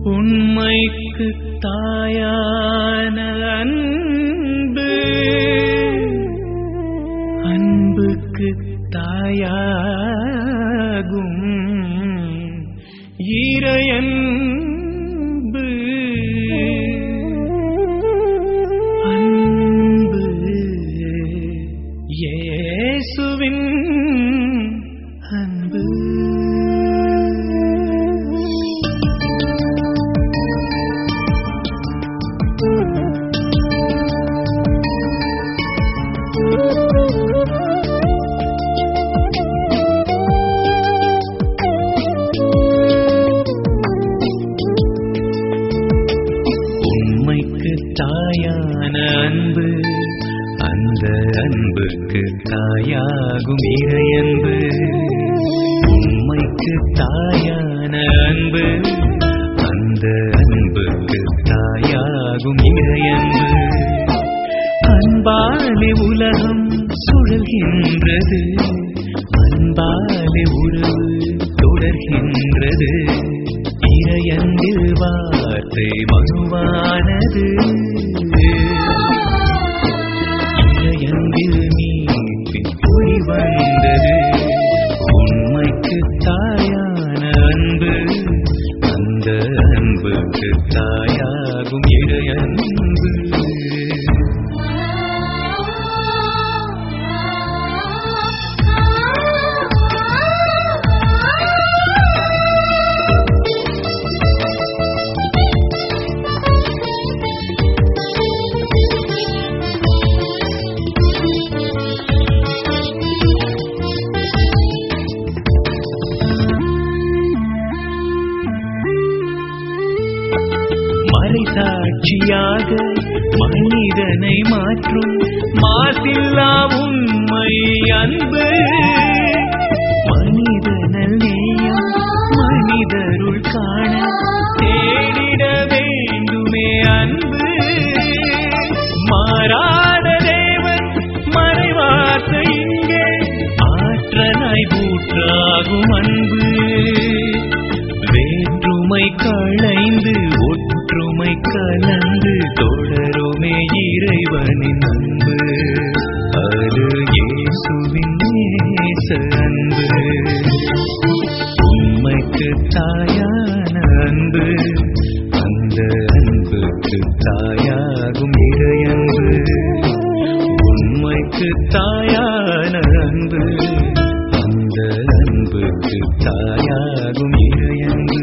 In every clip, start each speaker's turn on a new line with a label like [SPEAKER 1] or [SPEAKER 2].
[SPEAKER 1] உண்மைக்கு தாயான அன்பு, அன்புக்கு தாயாகும் இறையன்பு. அன்பு இயேசுவின் அன்பு. உண்மைக்கு தாயான அன்பு, அந்த அன்புக்கு தாயாகும் இறையன்பு. உண்மைக்கு தாயான அன்பு, அந்த அன்புக்கு தாயாகும் இறையன்பு. அன்பாலே உலகம் சுழல்கின்றது, அன்பாலே உறவு தொடர்கின்றது. இறையன்பில் வார்த்தை மனுவானது, இறையன்பில் மீட்பின் ஒளி வந்தது. உண்மைக்கு தாயான அன்பு, அந்த அன்புக்கு தாயாகும் இறையன்பு. மறைசாட்சியாக மனிதனை மாற்றும் மாசில்லா உண்மை அன்பு. மனிதனல் நேயம் மனிதருள் காண தேடிட வேண்டுமே அன்பு. மாறாத தேவன் மறைவார்த்தை இங்கே ஆற்றலாய் ஊற்றாகும் அன்பு. வேற்றுமை களைந்து ஒற்றுமை கலந்து தொடருமே இறைவனின் அன்பு. அது இயேசுவின் நேச அன்பு. உண்மைக்கு தாயான அன்பு, அந்த அன்புக்கு தாயாகும் இறையன்பு. உண்மைக்கு தாயான அன்பு, அந்த அன்புக்கு தாயாகும் இறையன்பு.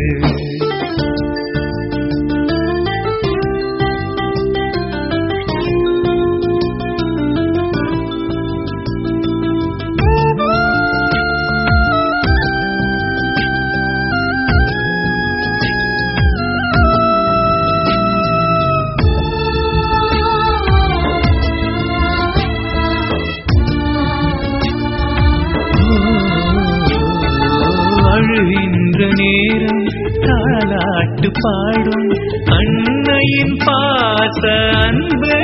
[SPEAKER 1] அழுகின்ற நேரம் தாலாட்டு பாடும் அன்னையின் பாச அன்பு.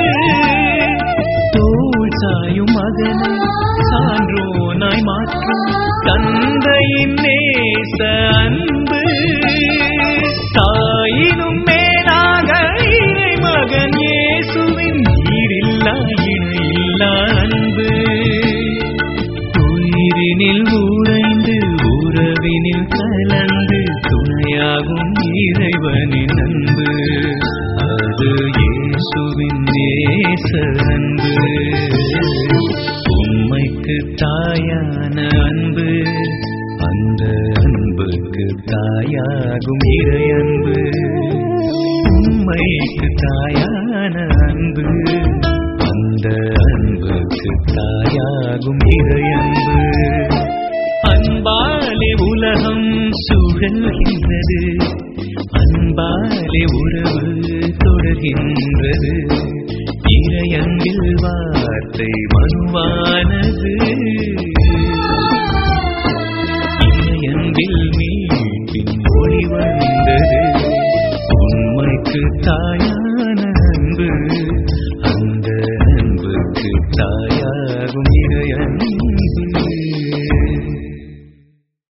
[SPEAKER 1] தோள் சாயும் மகனை சான்றோனாய் மாற்றும் தந்தையின் நேச அன்பு. தாயினும் மேலாக இறை மகன் இயேசுவின் ஈடில்லா இணையில்லா அன்பு. உயிரினில் உறைந்து உறவினில் கலந்து துணையாகும் இறைவனின் அன்பு. அது இயேசுவின் நேச அன்பு. உண்மைக்கு தாயான அன்பு, அந்த அன்புக்கு தாயாகும் இறையன்பு. உண்மைக்கு தாயான அன்பு, அந்த அன்புக்கு தாயாகும் இறையன்பு. அன்பாலே உலகம் சுழல்கின்றது, அன்பாலே உறவு தொடர்கின்றது. இறையன்பில் வார்த்தை மனுவானது.